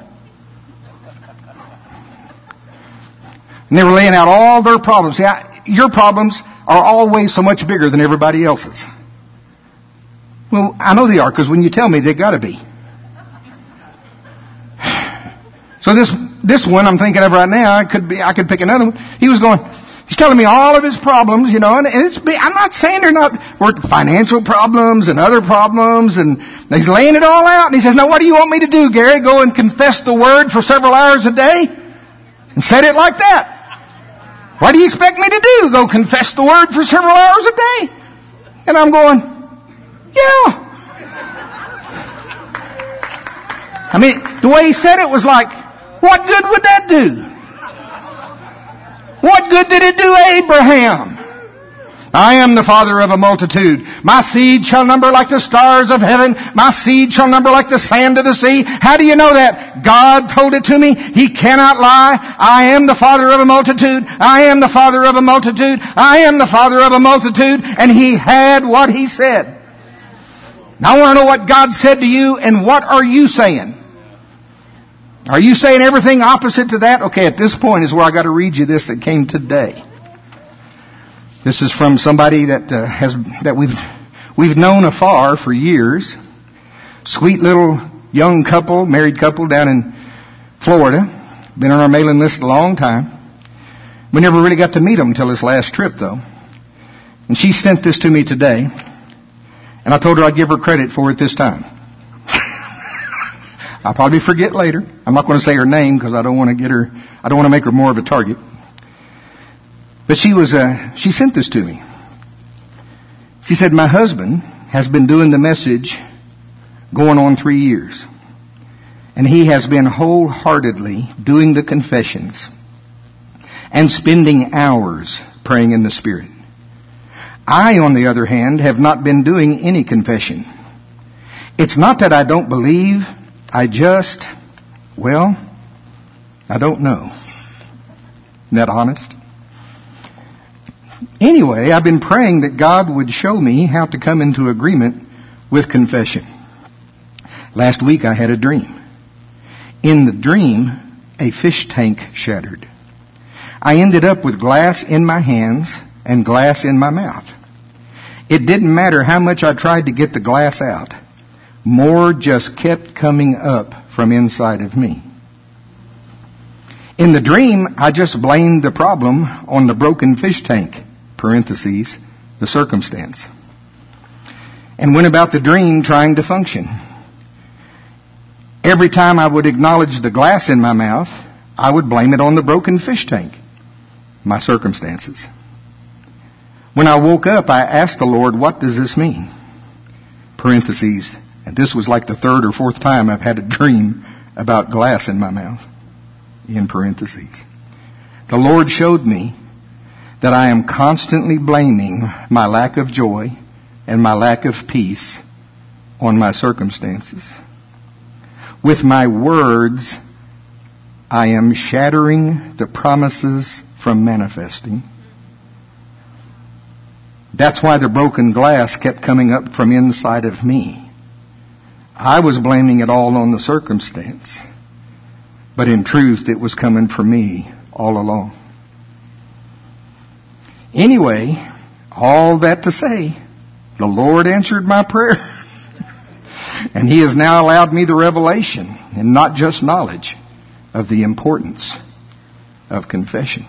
And they were laying out all their problems. See, I, your problems are always so much bigger than everybody else's. Well, I know they are, because when you tell me, they've got to be. So this this one I'm thinking of right now, I could be I could pick another one. He was going, he's telling me all of his problems, you know, and it's I'm not saying they're not financial problems and other problems, and he's laying it all out. And he says, now what do you want me to do, Gary? Go and confess the word for several hours a day? And said it like that. What do you expect me to do? Go confess the word for several hours a day? And I'm going, yeah. I mean, the way he said it was like, what good would that do? What good did it do Abraham? I am the father of a multitude. My seed shall number like the stars of heaven. My seed shall number like the sand of the sea. How do you know that? God told it to me. He cannot lie. I am the father of a multitude. I am the father of a multitude. I am the father of a multitude. And he had what he said. Now I want to know what God said to you, and what are you saying? Are you saying everything opposite to that? Okay, at this point is where I got to read you this that came today. This is from somebody that uh, has that we've we've known afar for years. Sweet little young couple, married couple down in Florida. Been on our mailing list a long time. We never really got to meet them until this last trip, though. And she sent this to me today, and I told her I'd give her credit for it this time. I'll probably forget later. I'm not going to say her name because I don't want to get her, I don't want to make her more of a target. But she was, uh, she sent this to me. She said, my husband has been doing the message going on three years. And he has been wholeheartedly doing the confessions and spending hours praying in the Spirit. I, on the other hand, have not been doing any confession. It's not that I don't believe. I just, well, I don't know. Isn't that honest? Anyway, I've been praying that God would show me how to come into agreement with confession. Last week I had a dream. In the dream, a fish tank shattered. I ended up with glass in my hands and glass in my mouth. It didn't matter how much I tried to get the glass out. More just kept coming up from inside of me. In the dream, I just blamed the problem on the broken fish tank, parentheses, the circumstance, and went about the dream trying to function. Every time I would acknowledge the glass in my mouth, I would blame it on the broken fish tank, my circumstances. When I woke up, I asked the Lord, what does this mean? Parentheses, and this was like the third or fourth time I've had a dream about glass in my mouth. In parentheses. The Lord showed me that I am constantly blaming my lack of joy and my lack of peace on my circumstances. With my words, I am shattering the promises from manifesting. That's why the broken glass kept coming up from inside of me. I was blaming it all on the circumstance. But in truth, it was coming from me all along. Anyway, all that to say, the Lord answered my prayer. And He has now allowed me the revelation, and not just knowledge, of the importance of confession.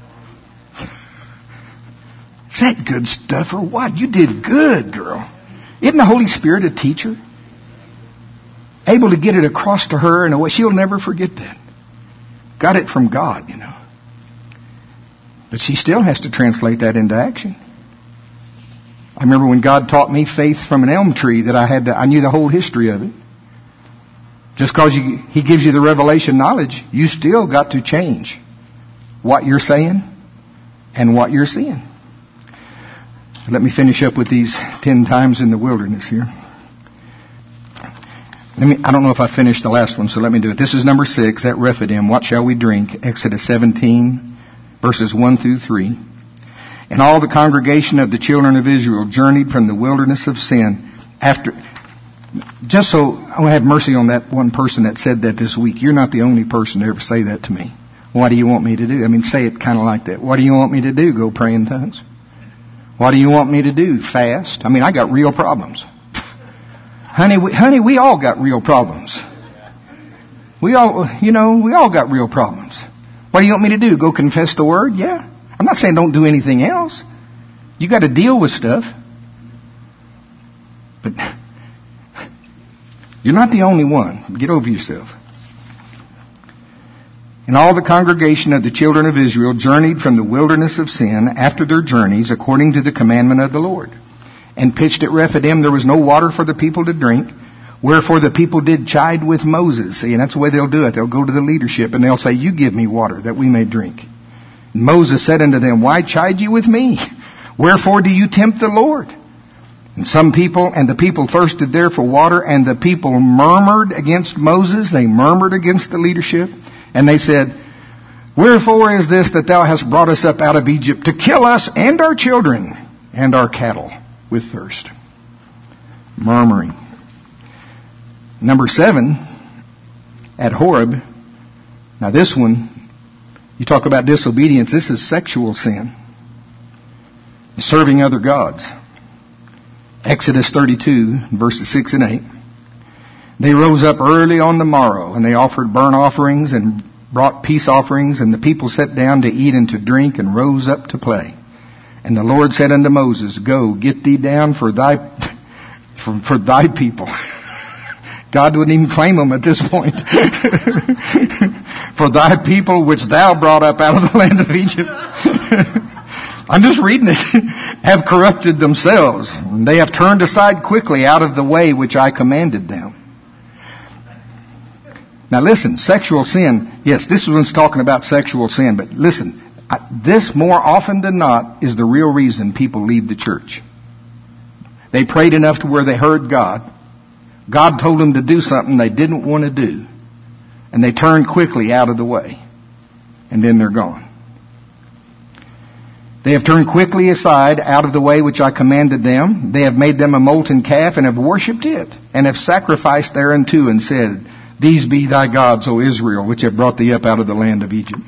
Is that good stuff or what? You did good, girl. Isn't the Holy Spirit a teacher? Able to get it across to her in a way she'll never forget that. Got it from God, you know. But she still has to translate that into action. I remember when God taught me faith from an elm tree that I had to, I knew the whole history of it. Just because you, He gives you the revelation knowledge, you still got to change what you're saying and what you're seeing. Let me finish up with these ten times in the wilderness here. Let me, I don't know if I finished the last one, so let me do it. This is number six at Rephidim. What shall we drink? Exodus seventeen, verses one through three. And all the congregation of the children of Israel journeyed from the wilderness of sin after... Just so I want to have mercy on that one person that said that this week. You're not the only person to ever say that to me. What do you want me to do? I mean, say it kind of like that. What do you want me to do? Go pray in tongues? What do you want me to do? Fast? I mean, I got real problems. honey, we, honey, we all got real problems. We all, you know, we all got real problems. What do you want me to do? Go confess the word? Yeah. I'm not saying don't do anything else. You got to deal with stuff. But you're not the only one. Get over yourself. And all the congregation of the children of Israel journeyed from the wilderness of sin after their journeys according to the commandment of the Lord. And pitched at Rephidim. There was no water for the people to drink. Wherefore the people did chide with Moses. See, and that's the way they'll do it. They'll go to the leadership and they'll say, you give me water that we may drink. And Moses said unto them, why chide you with me? Wherefore do you tempt the Lord? And some people, and the people thirsted there for water, and the people murmured against Moses. They murmured against the leadership. And they said, wherefore is this that thou hast brought us up out of Egypt to kill us and our children and our cattle with thirst? Murmuring. Number seven, at Horeb. Now this one, you talk about disobedience. This is sexual sin. Serving other gods. Exodus thirty-two, verses six and eight. They rose up early on the morrow, and they offered burnt offerings and brought peace offerings, and the people sat down to eat and to drink, and rose up to play. And the Lord said unto Moses, go, get thee down for thy for, for thy people. God wouldn't even claim them at this point. For thy people which thou brought up out of the land of Egypt. I'm just reading it. Have corrupted themselves. They have turned aside quickly out of the way which I commanded them. Now listen, sexual sin. Yes, this one's talking about sexual sin. But listen, this more often than not is the real reason people leave the church. They prayed enough to where they heard God. God told them to do something they didn't want to do. And they turned quickly out of the way. And then they're gone. They have turned quickly aside out of the way which I commanded them. They have made them a molten calf and have worshipped it. And have sacrificed thereunto and said, these be thy gods, O Israel, which have brought thee up out of the land of Egypt.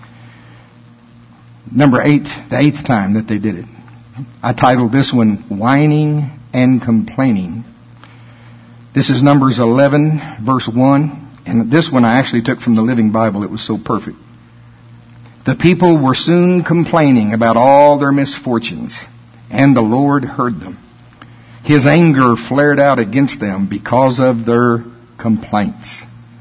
Number eight, the eighth time that they did it. I titled this one, Whining and Complaining. This is Numbers eleven, verse one. And this one I actually took from the Living Bible. It was so perfect. The people were soon complaining about all their misfortunes, and the Lord heard them. His anger flared out against them because of their complaints.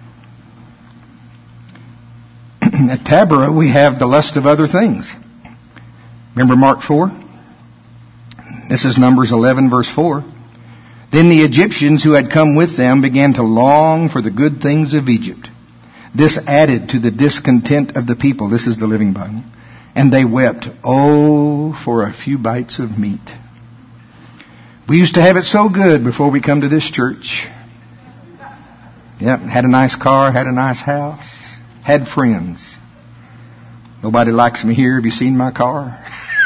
At Taberah, we have the lust of other things. Remember Mark four? This is Numbers eleven, verse four. Then the Egyptians who had come with them began to long for the good things of Egypt. This added to the discontent of the people. This is the Living Bible. And they wept, oh, for a few bites of meat. We used to have it so good before we come to this church. Yep, had a nice car, had a nice house, had friends. Nobody likes me here. Have you seen my car?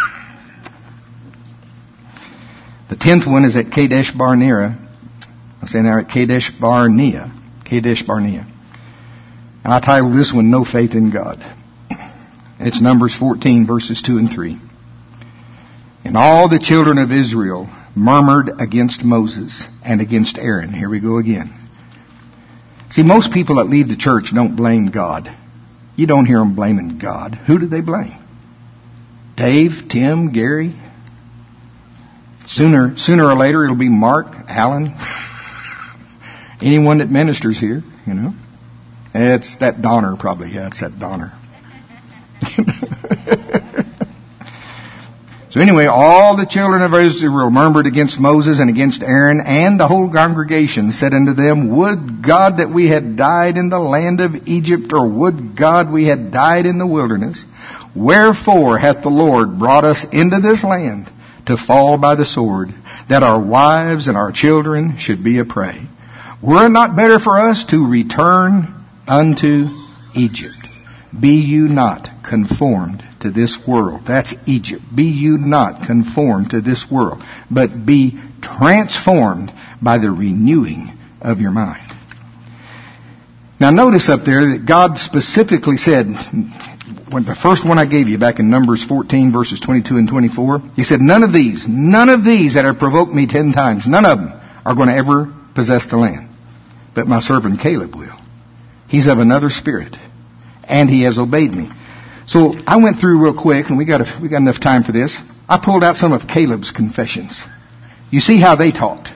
The tenth one is at Kadesh Barnea. I'm saying there at Kadesh Barnea. Kadesh Barnea. And I titled this one, No Faith in God. It's Numbers fourteen, verses two and three. And all the children of Israel murmured against Moses and against Aaron. Here we go again. See, most people that leave the church don't blame God. You don't hear them blaming God. Who do they blame? Dave, Tim, Gary? Sooner, sooner or later it'll be Mark, Alan, anyone that ministers here, you know. It's that Donner probably. Yeah, it's that Donner. So anyway, all the children of Israel murmured against Moses and against Aaron, and the whole congregation said unto them, would God that we had died in the land of Egypt, or would God we had died in the wilderness? Wherefore hath the Lord brought us into this land to fall by the sword, that our wives and our children should be a prey? Were it not better for us to return unto Egypt? Be you not conformed to this world. That's Egypt. Be you not conformed to this world, but be transformed by the renewing of your mind. Now notice up there that God specifically said, when the first one I gave you back in Numbers fourteen verses twenty-two and twenty-four, He said, none of these, none of these that have provoked me ten times, none of them are going to ever possess the land. But my servant Caleb will. He's of another spirit, and he has obeyed me. So I went through real quick, and we got a, we got enough time for this. I pulled out some of Caleb's confessions. You see how they talked.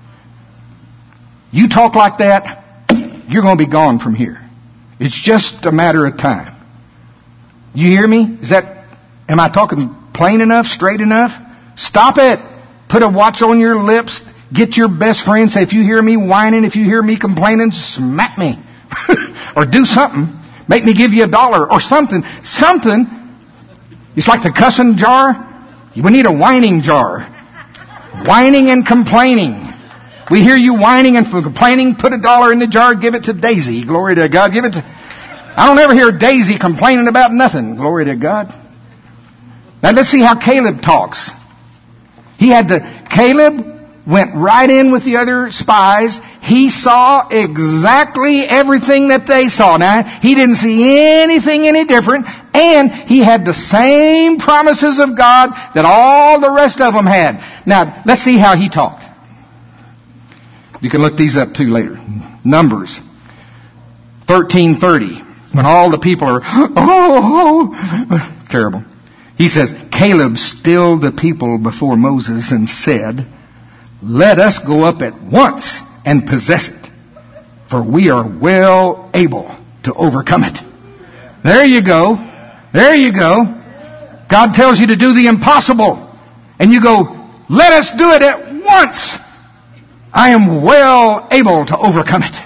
You talk like that, you're going to be gone from here. It's just a matter of time. You hear me? Is that, am I talking plain enough, straight enough? Stop it. Put a watch on your lips. Get your best friend. Say, if you hear me whining, if you hear me complaining, smack me. Or do something. Make me give you a dollar or something. Something. It's like the cussing jar. We need a whining jar. Whining and complaining. We hear you whining and complaining. Put a dollar in the jar. Give it to Daisy. Glory to God. Give it to... I don't ever hear Daisy complaining about nothing. Glory to God. Now let's see how Caleb talks. He had to... Caleb went right in with the other spies. He saw exactly everything that they saw. Now, he didn't see anything any different. And he had the same promises of God that all the rest of them had. Now, let's see how he talked. You can look these up too later. Numbers thirteen thirty. When all the people are, oh, oh, terrible. He says, Caleb stilled the people before Moses and said, let us go up at once and possess it, for we are well able to overcome it. There you go. There you go. God tells you to do the impossible. And you go, let us do it at once. I am well able to overcome it.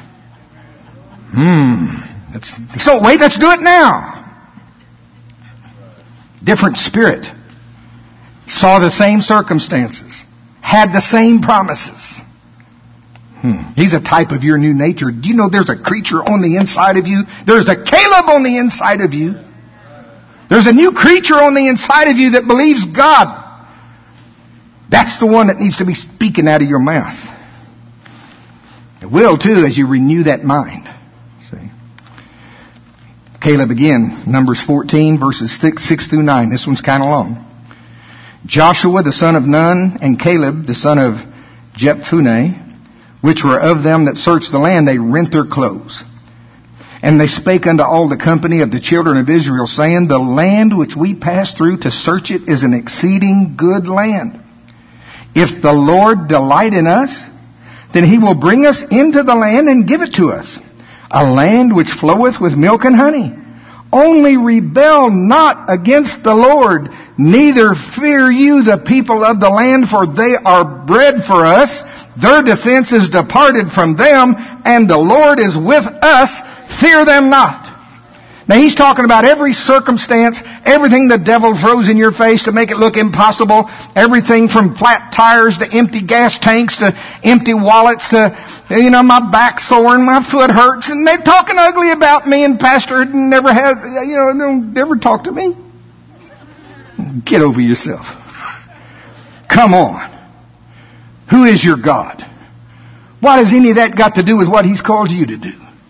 Hmm. Let's, so wait, let's do it now. Different spirit. Saw the same circumstances. Had the same promises. Hmm. He's a type of your new nature. Do you know there's a creature on the inside of you? There's a Caleb on the inside of you. There's a new creature on the inside of you that believes God. That's the one that needs to be speaking out of your mouth. It will too as you renew that mind. See? Caleb again, Numbers fourteen, verses six, six through nine. This one's kind of long. Joshua the son of Nun and Caleb the son of Jephunneh, which were of them that searched the land, they rent their clothes. And they spake unto all the company of the children of Israel, saying, the land which we passed through to search it is an exceeding good land. If the Lord delight in us, then he will bring us into the land and give it to us, a land which floweth with milk and honey. Only rebel not against the Lord, neither fear you the people of the land, for they are bread for us. Their defense is departed from them, and the Lord is with us. Fear them not. Now he's talking about every circumstance, everything the devil throws in your face to make it look impossible, everything from flat tires to empty gas tanks to empty wallets to, you know, my back sore and my foot hurts, and they're talking ugly about me, and pastor never has, you know, don't ever talk to me. Get over yourself. Come on. Who is your God? What has any of that got to do with what he's called you to do?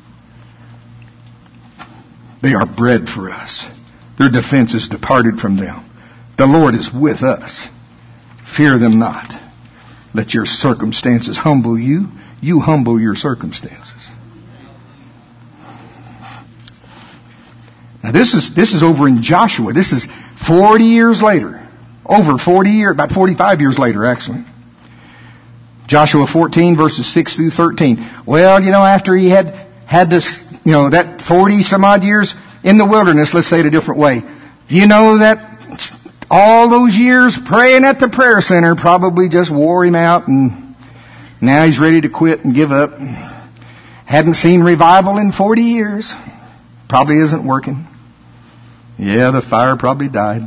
They are bread for us. Their defense is departed from them. The Lord is with us. Fear them not. Let your circumstances humble you. You humble your circumstances. Now this is, this is over in Joshua. This is forty years later. Over forty years, about forty-five years later actually. Joshua fourteen verses six through thirteen. Well, you know, after he had had this, you know, that forty some odd years in the wilderness, let's say it a different way. You know that all those years praying at the prayer center probably just wore him out, and now he's ready to quit and give up. Hadn't seen revival in forty years. Probably isn't working. Yeah, the fire probably died.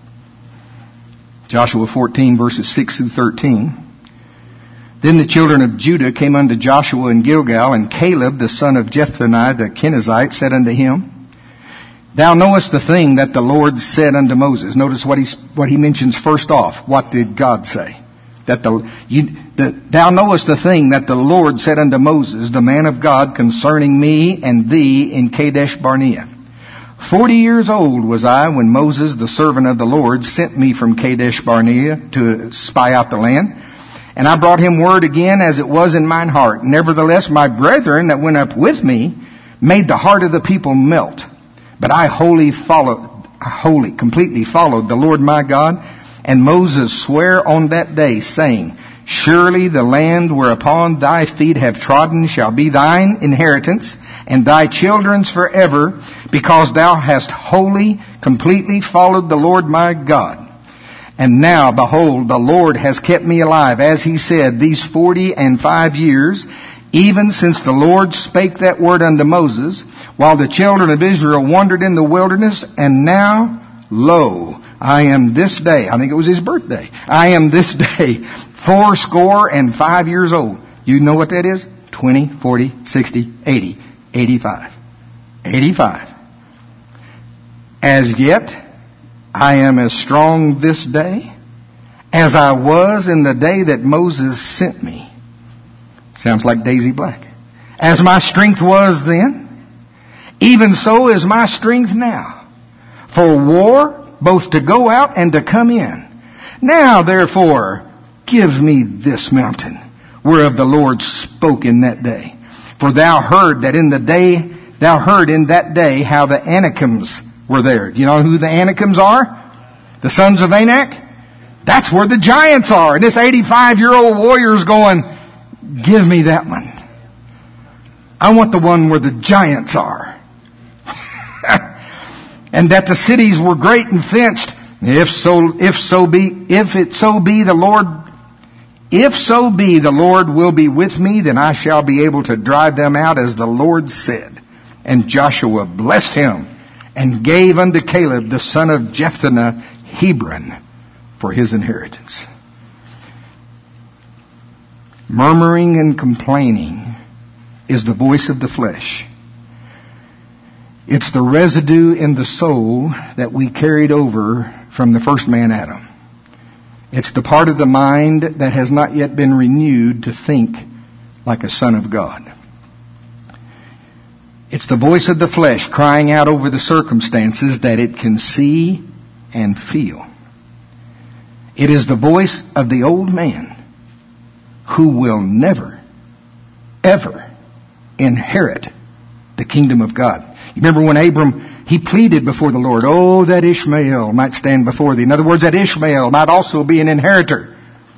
Joshua fourteen verses six through thirteen. Then the children of Judah came unto Joshua in Gilgal, and Caleb the son of Jephunneh the Kenizzite said unto him, Thou knowest the thing that the Lord said unto Moses. Notice what he, what he mentions first off. What did God say? That the, you, the, thou knowest the thing that the Lord said unto Moses, the man of God, concerning me and thee in Kadesh Barnea. Forty years old was I when Moses, the servant of the Lord, sent me from Kadesh Barnea to spy out the land. And I brought him word again as it was in mine heart. Nevertheless, my brethren that went up with me made the heart of the people melt. But I wholly followed, wholly, completely followed the Lord my God. And Moses sware on that day, saying, Surely the land whereupon thy feet have trodden shall be thine inheritance, and thy children's forever, because thou hast wholly, completely followed the Lord my God. And now, behold, the Lord has kept me alive, as he said, these forty and five years, even since the Lord spake that word unto Moses, while the children of Israel wandered in the wilderness, and now, lo, I am this day, I think it was his birthday, I am this day fourscore and five years old. You know what that is? twenty, forty, sixty, eighty, eighty-five. eighty-five. As yet, I am as strong this day as I was in the day that Moses sent me. Sounds like Daisy Black. As my strength was then, even so is my strength now. For war, both to go out and to come in. Now, therefore, give me this mountain, whereof the Lord spoke in that day. For thou heard that in the day, thou heard in that day how the Anakims were there. Do you know who the Anakims are? The sons of Anak? That's where the giants are. And this eighty-five-year-old warrior's going, give me that one. I want the one where the giants are. And that the cities were great and fenced. If so, if so be, if it so be the Lord, if so be the Lord will be with me, then I shall be able to drive them out as the Lord said. And Joshua blessed him and gave unto Caleb the son of Jephunneh Hebron for his inheritance. Murmuring and complaining is the voice of the flesh. It's the residue in the soul that we carried over from the first man, Adam. It's the part of the mind that has not yet been renewed to think like a son of God. It's the voice of the flesh crying out over the circumstances that it can see and feel. It is the voice of the old man who will never, ever inherit the kingdom of God. You remember when Abram, he pleaded before the Lord, oh, that Ishmael might stand before thee. In other words, that Ishmael might also be an inheritor.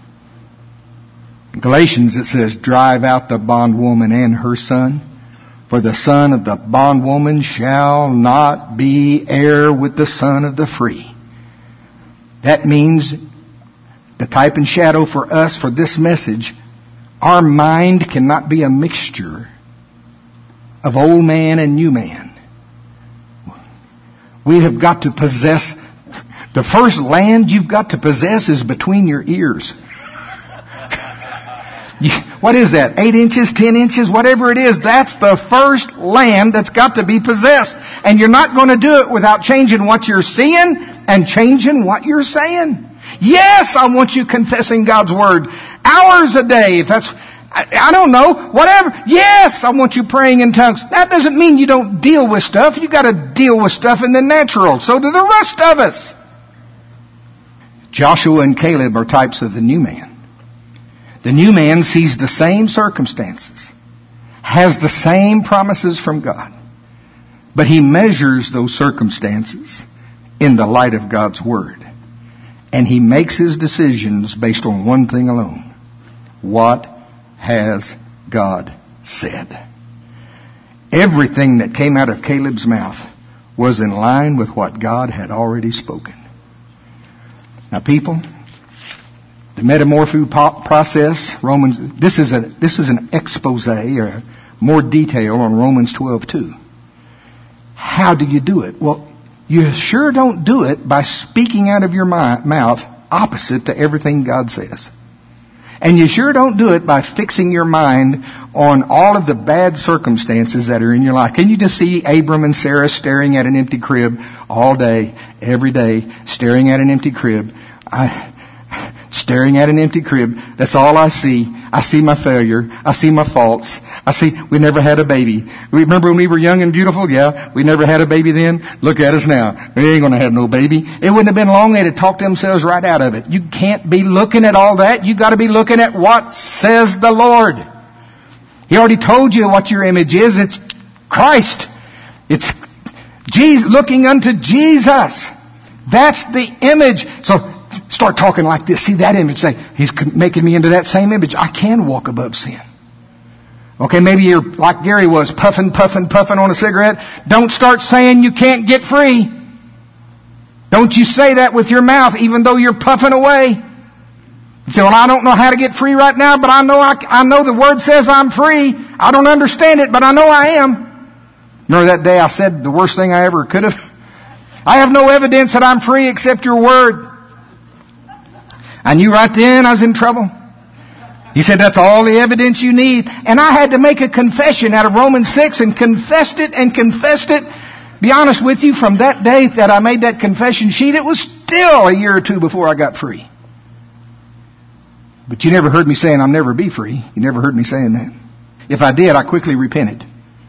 In Galatians it says, drive out the bondwoman and her son, for the son of the bondwoman shall not be heir with the son of the free. That means the type and shadow for us for this message, our mind cannot be a mixture of old man and new man. We have got to possess, the first land you've got to possess is between your ears. What is that? Eight inches, ten inches, whatever it is, that's the first land that's got to be possessed. And you're not going to do it without changing what you're seeing and changing what you're saying. Yes, I want you confessing God's Word hours a day. If that's, I, I don't know, whatever. Yes, I want you praying in tongues. That doesn't mean you don't deal with stuff. You got to deal with stuff in the natural. So do the rest of us. Joshua and Caleb are types of the new man. The new man sees the same circumstances, has the same promises from God, but he measures those circumstances in the light of God's Word. And he makes his decisions based on one thing alone. What has God said? Everything that came out of Caleb's mouth was in line with what God had already spoken. Now, people, the metamorpho process, Romans, this is a this is an expose or more detail on Romans twelve two. How do you do it? Well, you sure don't do it by speaking out of your mouth opposite to everything God says. And you sure don't do it by fixing your mind on all of the bad circumstances that are in your life. Can you just see Abram and Sarah staring at an empty crib all day, every day, staring at an empty crib? I, staring at an empty crib. That's all I see. I see my failure. I see my faults. I see we never had a baby. Remember when we were young and beautiful? Yeah, we never had a baby then. Look at us now. We ain't going to have no baby. It wouldn't have been long they'd have talked themselves right out of it. You can't be looking at all that. You got to be looking at what says the Lord. He already told you what your image is. It's Christ. It's Jesus, looking unto Jesus. That's the image. So start talking like this. See that image. Say, He's making me into that same image. I can walk above sin. Okay, maybe you're like Gary was, puffing, puffing, puffing on a cigarette. Don't start saying you can't get free. Don't you say that with your mouth, even though you're puffing away. You say, well, I don't know how to get free right now, but I know I, I know the Word says I'm free. I don't understand it, but I know I am. Remember that day I said the worst thing I ever could have? I have no evidence that I'm free except your Word. I knew right then I was in trouble. He said, that's all the evidence you need. And I had to make a confession out of Romans six and confessed it and confessed it. Be honest with you, from that day that I made that confession sheet, it was still a year or two before I got free. But you never heard me saying I'll never be free. You never heard me saying that. If I did, I quickly repented.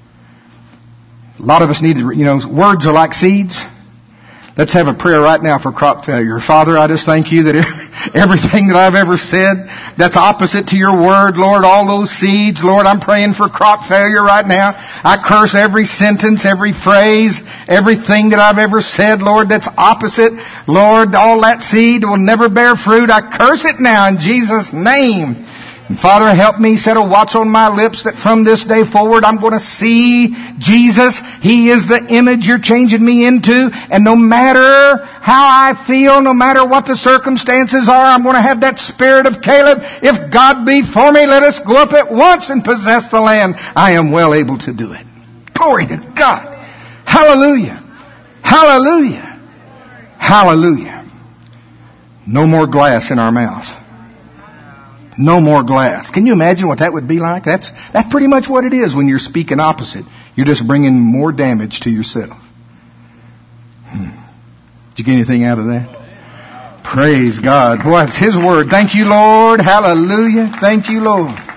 A lot of us need to, you know, words are like seeds. Let's have a prayer right now for crop failure. Father, I just thank you that everything that I've ever said that's opposite to your word, Lord, all those seeds, Lord, I'm praying for crop failure right now. I curse every sentence, every phrase, everything that I've ever said, Lord, that's opposite. Lord, all that seed will never bear fruit. I curse it now in Jesus' name. And Father, help me set a watch on my lips that from this day forward I'm going to see Jesus. He is the image you're changing me into. And no matter how I feel, no matter what the circumstances are, I'm going to have that spirit of Caleb. If God be for me, let us go up at once and possess the land. I am well able to do it. Glory to God. Hallelujah. Hallelujah. Hallelujah. No more glass in our mouths. No more glass. Can you imagine what that would be like? That's that's pretty much what it is when you're speaking opposite. You're just bringing more damage to yourself. Hmm. Did you get anything out of that? Praise God. Boy, it's His Word. Thank you, Lord. Hallelujah. Thank you, Lord.